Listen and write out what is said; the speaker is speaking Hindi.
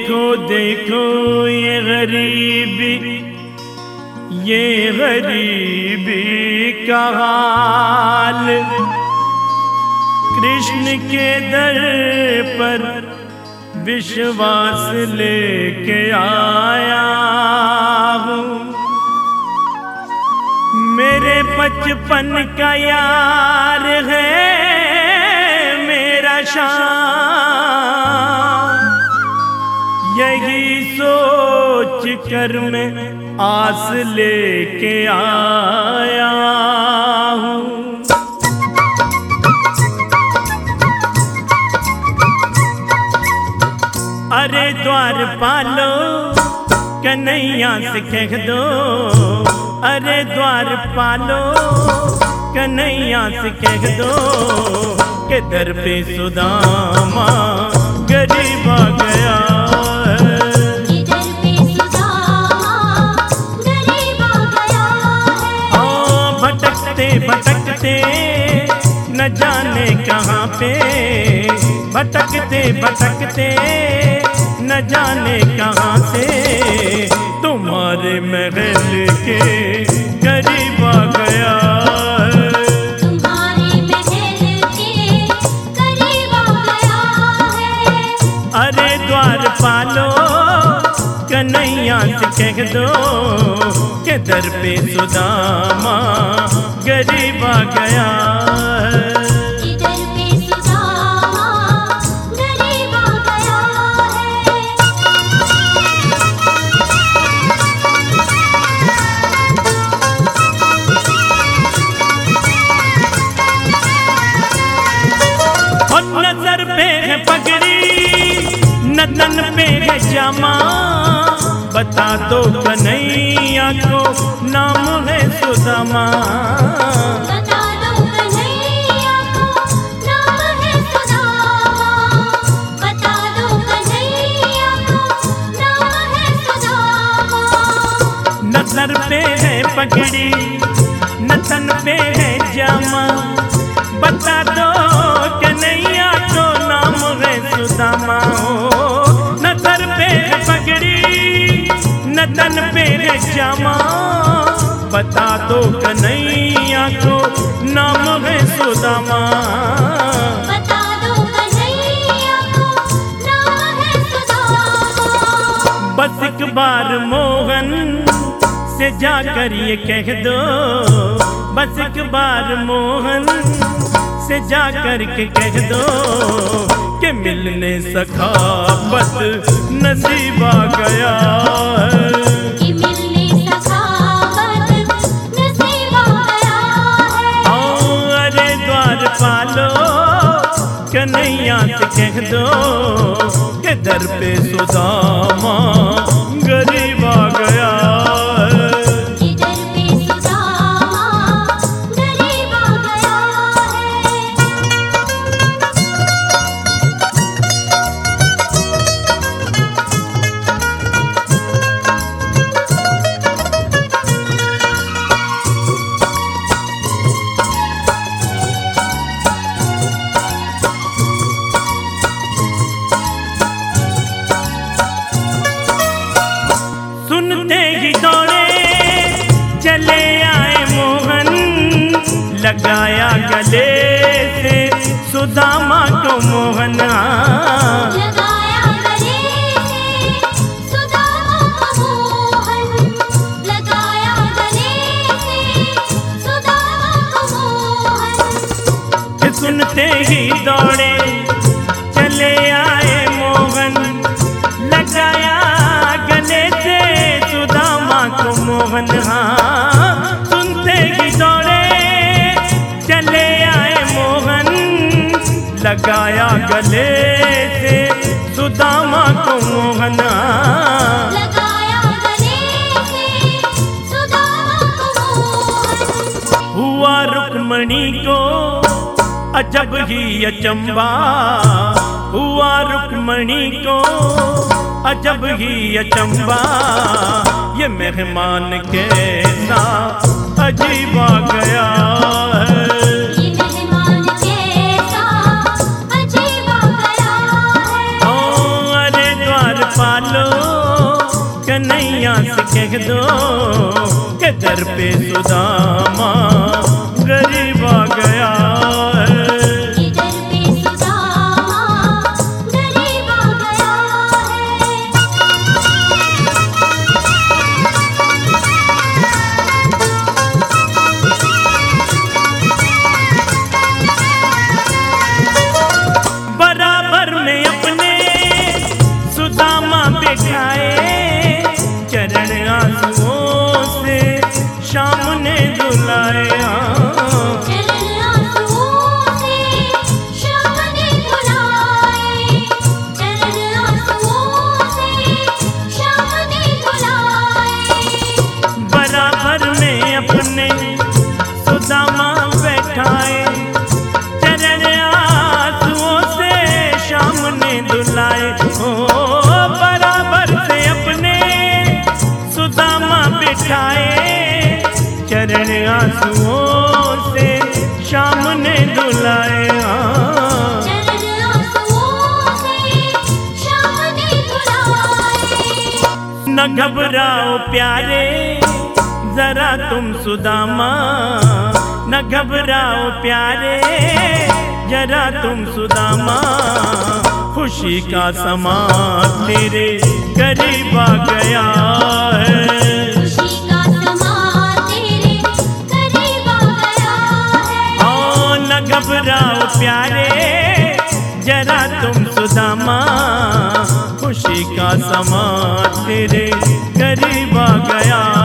देखो देखो ये गरीबी का हाल, कृष्ण के दर पर विश्वास लेके आया हूँ। मेरे बचपन का यार है मेरा शान, यही सोच कर मैं आस लेके आया हूँ। अरे द्वारपालो कन्हैया से कह दो, अरे द्वारपालो कन्हैया से कह दो कि दर पे सुदामा गरीब आ गया। भटकते न जाने कहाँ पे, भटकते भटकते न जाने कहाँ से तुम्हारे महल के करीब आ गया। तुम्हारे महल के करीब आ गया है। अरे द्वारपालो कन्हैया से कह दो कि दर पे सुदामा गरीब आ गया। इधर पे सुदामा गरीब आ गया है। और नजर पे है पगड़ी न तन पे है जामा, बता दो कन्हैया को नाम है सुदामा। बता दो कन्हैया को नाम है सुदामा। बता दो कन्हैया को नाम है सुदामा। नजर पे है पगड़ी न तन पे है जामा, बता दो कन्हैया को नाम है सुदामा। नजर पे है पगड़ी न तन पे है जामा, बता दो कन्हैया को नाम है सुदामा। बता दो कन्हैया को नाम है सुदामा। बस एक बार मोहन से जाकर ये कह दो, बस एक बार मोहन से जाकर के कह दो कि मिलने सखावत नसीब आ गया। कि मिलने सखावत नसीब आ गया है। अरे द्वारपालो कन्हैया से कह दो कि दर पे सुदामा गरीब आ गया। इधर पे सुदामा गरीब आ गया है। सुनते ही दौड़े चले आए मोहन, लगाया गले से सुदामा को मोहन। लगाया गले से सुदामा को मोहन। लगाया गले से सुदामा को मोहन। सुनते ही दौड़े चले आए मोहन, लगाया गले से सुदामा को मोहन। हाँ सुनते ही दौड़े चले आए मोहन, लगाया गले से सुदामा को मोहन। लगाया गले से सुदामा को मोहन। हुआ रुक्मणी को अजब ही अचंबा, हुआ रुक्मणी को अजब ही अचंबा, ये मेहमान कैसा अजीब आ गया है। ये मेहमान कैसा अजीब आ गया है। अरे द्वारपाल से कह दो कि दर पे सुदामा गरीब आ गया है। इधर पे सुदामा गरीब आ गया है। बराबर में अपने सुदामा बिठाए, चरण आंसुओं से शाम ने धुलाया। चरण आंसुओं से शाम ने धुलाए, चरण आंसुओं से शाम ने धुलाए। बराबर में अपने सुदामा बैठाए, चरण आंसुओं से शाम ने धुलाए। ओ बराबर से अपने सुदामा बिठाए, चरण आंसुओं से शाम ने धुलाए। चरण आंसुओं से शाम ने धुलाए। न घबराओ प्यारे जरा तुम सुदामा, न घबराओ प्यारे जरा तुम सुदामा, खुशी का समा तेरे करीब आ गया है। खुशी का समा तेरे करीब आ गया है। ओ न घबराओ प्यारे जरा तुम सुदामा, खुशी का समा तेरे करीब आ गया